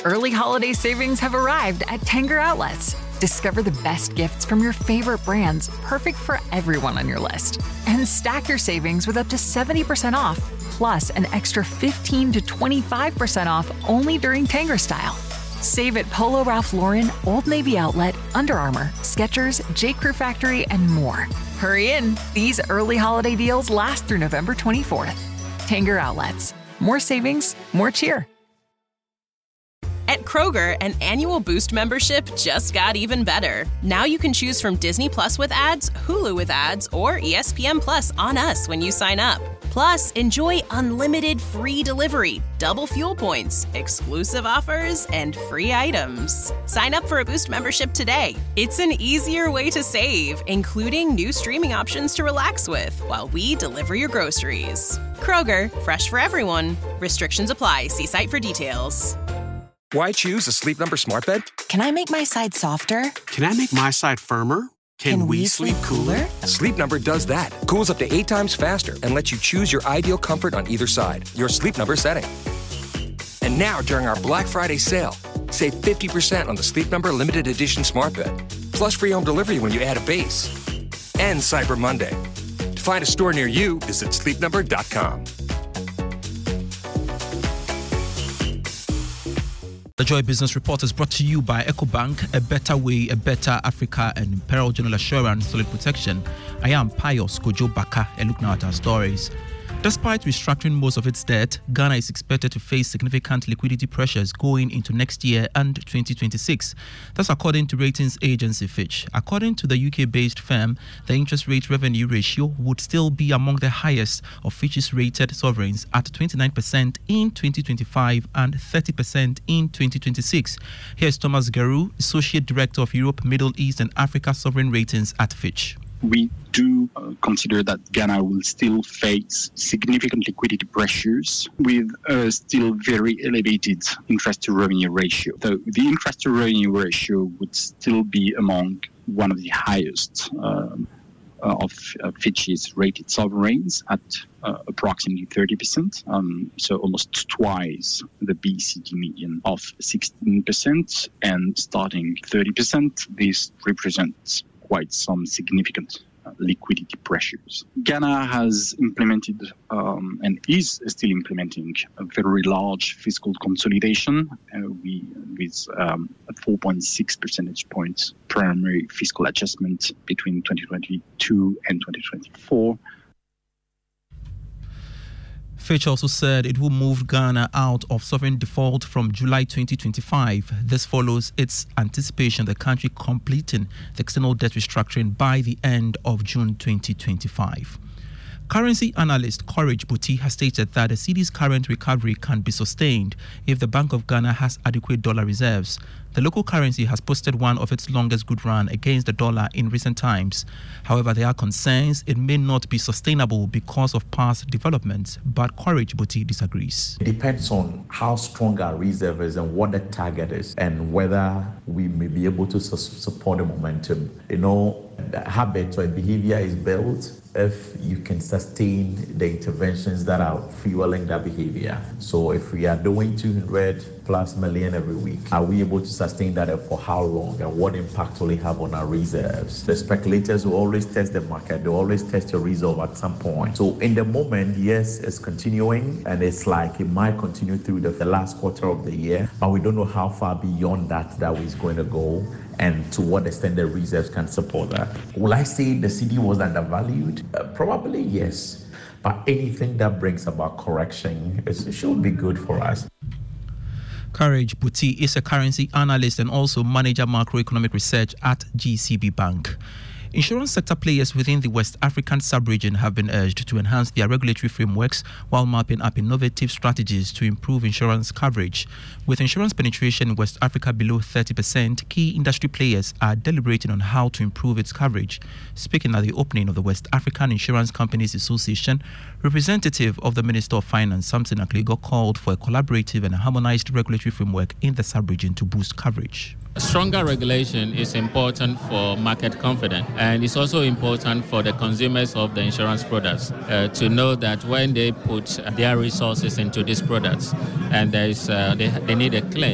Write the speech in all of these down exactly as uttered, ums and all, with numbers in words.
Early holiday savings have arrived at Tanger Outlets. Discover the best gifts from your favorite brands, perfect for everyone on your list. And stack your savings with up to seventy percent off, plus an extra fifteen to twenty-five percent off only during Tanger Style. Save at Polo Ralph Lauren, Old Navy Outlet, Under Armour, Skechers, J. Crew Factory, and more. Hurry in. These early holiday deals last through November twenty-fourth. Tanger Outlets. More savings, more cheer. At Kroger, an annual Boost membership just got even better. Now you can choose from Disney Plus with ads, Hulu with ads, or E S P N Plus on us when you sign up. Plus, enjoy unlimited free delivery, double fuel points, exclusive offers, and free items. Sign up for a Boost membership today. It's an easier way to save, including new streaming options to relax with while we deliver your groceries. Kroger, fresh for everyone. Restrictions apply. See site for details. Why choose a Sleep Number smart bed? Can I make my side softer? Can I make my side firmer? Can, Can we, we sleep, sleep cooler? cooler? Sleep Number does that. Cools up to eight times faster and lets you choose your ideal comfort on either side. Your Sleep Number setting. And now, during our Black Friday sale, save fifty percent on the Sleep Number limited edition smart bed. Plus free home delivery when you add a base. And Cyber Monday. To find a store near you, visit sleep number dot com. The Joy Business Report is brought to you by EcoBank, a better way, a better Africa, and Imperial General Assurance, solid protection. I am Pius Kojo Baka, and look now at our stories. Despite restructuring most of its debt, Ghana is expected to face significant liquidity pressures going into next year and twenty twenty-six. That's according to ratings agency Fitch. According to the U K-based firm, the interest rate revenue ratio would still be among the highest of Fitch's rated sovereigns at twenty-nine percent in twenty twenty-five and thirty percent in twenty twenty-six. Here's Thomas Garu, Associate Director of Europe, Middle East and Africa Sovereign Ratings at Fitch. We do uh, consider that Ghana will still face significant liquidity pressures with a still very elevated interest-to-revenue ratio. So the interest-to-revenue ratio would still be among one of the highest um, uh, of uh, Fitch's rated sovereigns at uh, approximately thirty percent, um, so almost twice the B C D median of sixteen percent, and starting thirty percent, this represents quite some significant uh, liquidity pressures. Ghana has implemented um, and is still implementing a very large fiscal consolidation uh, we, with um, a four point six percentage points primary fiscal adjustment between twenty twenty-two and twenty twenty-four. Fitch also said it will move Ghana out of sovereign default from July twenty twenty-five. This follows its anticipation the country completing the external debt restructuring by the end of June twenty twenty-five. Currency analyst Courage Buti has stated that the cedi's current recovery can be sustained if the Bank of Ghana has adequate dollar reserves. The local currency has posted one of its longest good run against the dollar in recent times. However, there are concerns it may not be sustainable because of past developments, but Courage Buti disagrees. It depends on how strong our reserve is and what the target is and whether we may be able to su- support the momentum. You know, the habit or behavior is built if you can sustain the interventions that are fueling that behavior. So if we are doing two hundred plus million every week, are we able to sustain that for how long and what impact will it have on our reserves? The speculators will always test the market, they always test your reserve at some point. So in the moment, yes, it's continuing and it's like it might continue through the, the last quarter of the year, but we don't know how far beyond that that is going to go and to what extent the reserves can support that. Will I say the C D was undervalued? Uh, probably yes, but anything that brings about correction is, should be good for us. Courage Buti is a currency analyst and also manager macroeconomic research at G C B Bank. Insurance sector players within the West African sub-region have been urged to enhance their regulatory frameworks while mapping up innovative strategies to improve insurance coverage. With insurance penetration in West Africa below thirty percent, key industry players are deliberating on how to improve its coverage. Speaking at the opening of the West African Insurance Companies Association, representative of the Minister of Finance, Samson Akligo, called for a collaborative and harmonized regulatory framework in the sub-region to boost coverage. Stronger regulation is important for market confidence, and it's also important for the consumers of the insurance products uh, to know that when they put their resources into these products and there is, uh, they, they need a claim,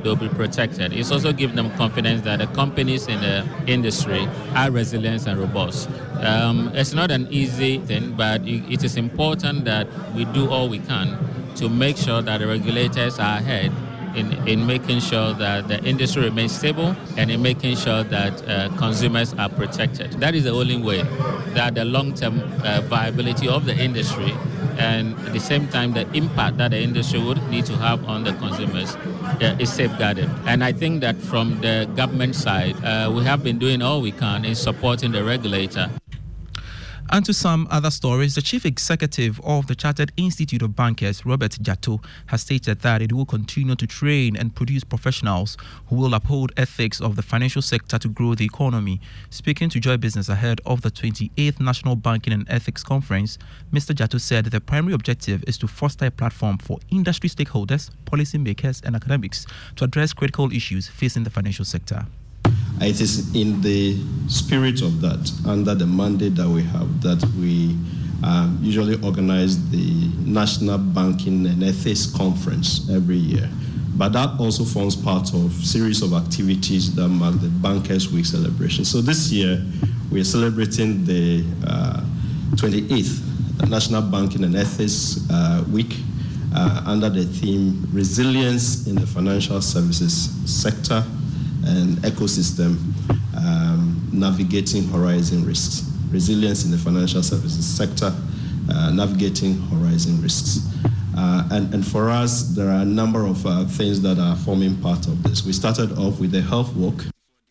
they'll be protected. It's also given them confidence that the companies in the industry are resilient and robust. Um, it's not an easy thing, but it, it is important that we do all we can to make sure that the regulators are ahead in, in making sure that the industry remains stable and in making sure that uh, consumers are protected. That is the only way that the long-term uh, viability of the industry and at the same time the impact that the industry would need to have on the consumers uh, is safeguarded. And I think that from the government side, uh, we have been doing all we can in supporting the regulator. And to some other stories, the chief executive of the Chartered Institute of Bankers, Robert Jatto, has stated that it will continue to train and produce professionals who will uphold ethics of the financial sector to grow the economy. Speaking to Joy Business ahead of the twenty-eighth National Banking and Ethics Conference, Mister Jatto said the primary objective is to foster a platform for industry stakeholders, policymakers and academics to address critical issues facing the financial sector. It is in the spirit of that, under the mandate that we have, that we um, usually organize the National Banking and Ethics Conference every year. But that also forms part of a series of activities that mark the Bankers Week celebration. So this year, we are celebrating the uh, twenty-eighth National Banking and Ethics uh, Week uh, under the theme Resilience in the Financial Services Sector and Ecosystem, um, Navigating Horizon Risks. Resilience in the financial services sector, uh, navigating horizon risks. Uh, and, and for us, there are a number of uh, things that are forming part of this. We started off with the health walk.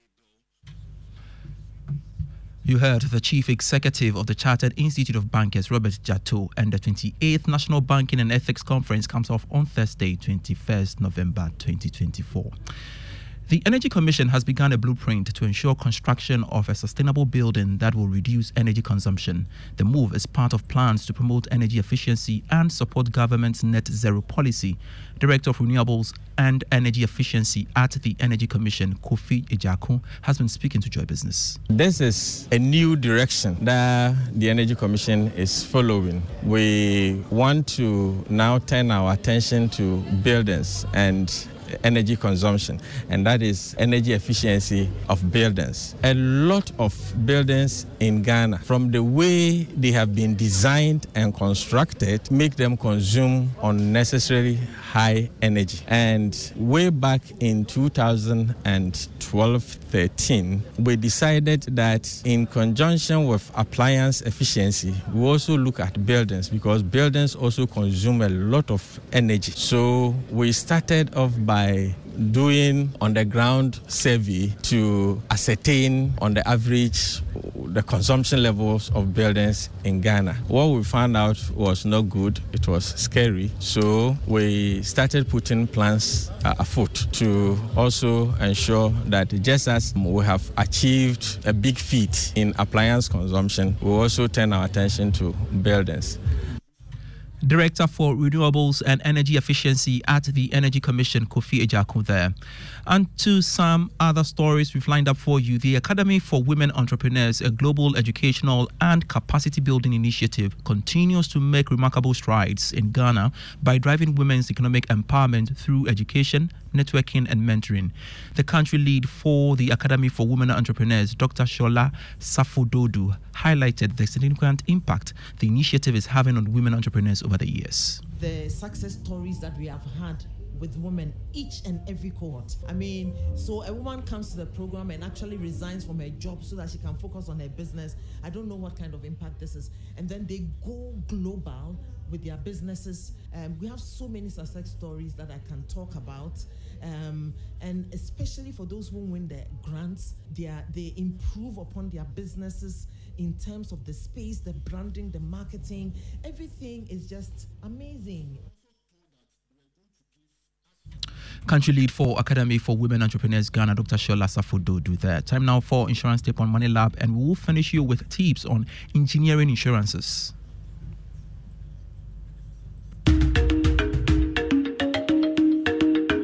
You heard the Chief Executive of the Chartered Institute of Bankers, Robert Jatto, and the twenty-eighth National Banking and Ethics Conference comes off on Thursday, twenty-first November twenty twenty-four. The Energy Commission has begun a blueprint to ensure construction of a sustainable building that will reduce energy consumption. The move is part of plans to promote energy efficiency and support government's net zero policy. Director of Renewables and Energy Efficiency at the Energy Commission, Kofi Ejaku, has been speaking to Joy Business. This is a new direction that the Energy Commission is following. We want to now turn our attention to buildings and energy consumption, and that is energy efficiency of buildings. A lot of buildings in Ghana, from the way they have been designed and constructed, make them consume unnecessarily high energy. And way back in two thousand twelve thirteen, we decided that in conjunction with appliance efficiency, we also look at buildings, because buildings also consume a lot of energy. So we started off by by doing on-the-ground survey to ascertain on the average the consumption levels of buildings in Ghana. What we found out was not good, it was scary. So we started putting plans uh, afoot to also ensure that just as we have achieved a big feat in appliance consumption, we also turn our attention to buildings. Director for Renewables and Energy Efficiency at the Energy Commission, Kofi Ejaku there. And to some other stories we've lined up for you, the Academy for Women Entrepreneurs, a global educational and capacity building initiative, continues to make remarkable strides in Ghana by driving women's economic empowerment through education, networking and mentoring. The country lead for the Academy for Women Entrepreneurs, Doctor Shola Safododu, highlighted the significant impact the initiative is having on women entrepreneurs over the years. The success stories that we have had with women, each and every cohort. I mean, so a woman comes to the program and actually resigns from her job so that she can focus on her business. I don't know what kind of impact this is. And then they go global with their businesses. Um, we have so many success stories that I can talk about. Um, and especially for those who win the grants, they, are, they improve upon their businesses in terms of the space, the branding, the marketing. Everything is just amazing. Country lead for Academy for Women Entrepreneurs Ghana, Doctor Shola Safododu there. Time now for Insurance Tip on Money Lab, and we will finish you with tips on engineering insurances.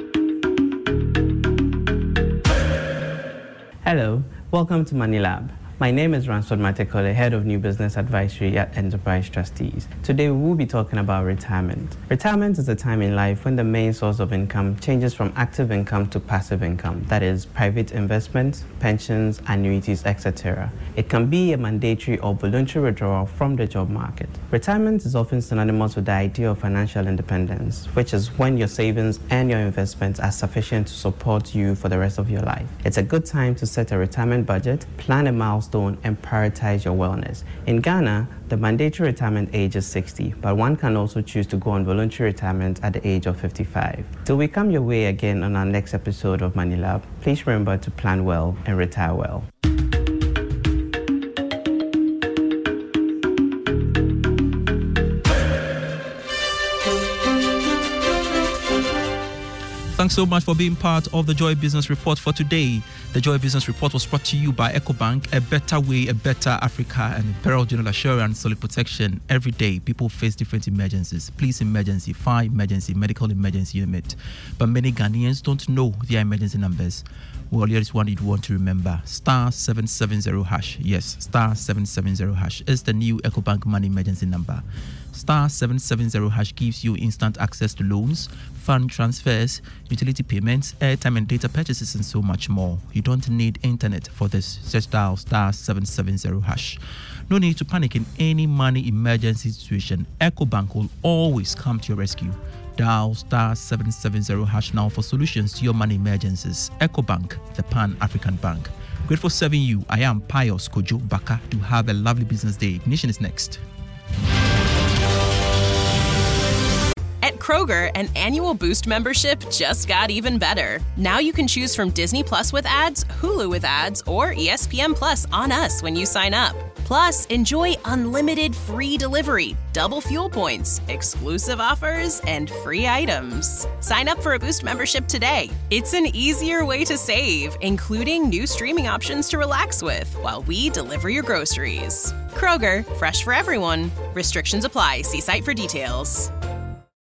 Hello, welcome to Money Lab. My name is Ransford Matekole, Head of New Business Advisory at Enterprise Trustees. Today we will be talking about retirement. Retirement is a time in life when the main source of income changes from active income to passive income, that is, private investments, pensions, annuities, et cetera. It can be a mandatory or voluntary withdrawal from the job market. Retirement is often synonymous with the idea of financial independence, which is when your savings and your investments are sufficient to support you for the rest of your life. It's a good time to set a retirement budget, plan a milestone, and prioritize your wellness. In Ghana, the mandatory retirement age is sixty, but one can also choose to go on voluntary retirement at the age of fifty-five. Till we come your way again on our next episode of Money Lab, please remember to plan well and retire well. Thanks so much for being part of the Joy Business Report for today. The Joy Business Report was brought to you by EcoBank, a better way, a better Africa, and Imperial General Assurance Solid Protection. Every day, people face different emergencies. Police emergency, fire emergency, medical emergency, you name it. But many Ghanaians don't know their emergency numbers. Well, here's one you'd want to remember. Star seven seven zero hash. Yes, star seven seven zero hash is the new EcoBank money emergency number. Star seven seven zero hash gives you instant access to loans, fund transfers, utility payments, airtime and data purchases, and so much more. You don't need internet for this. Just dial star seven seven zero hash. No need to panic in any money emergency situation. EcoBank will always come to your rescue. Dial star seven seven zero hash now for solutions to your money emergencies. EcoBank, the Pan-African Bank. Grateful serving you. I am Pius Kojo Baka. To have a lovely business day. Ignition is next. At Kroger, an annual Boost membership just got even better. Now you can choose from Disney Plus with ads, Hulu with ads, or E S P N Plus on us when you sign up. Plus, enjoy unlimited free delivery, double fuel points, exclusive offers, and free items. Sign up for a Boost membership today. It's an easier way to save, including new streaming options to relax with while we deliver your groceries. Kroger, fresh for everyone. Restrictions apply. See site for details.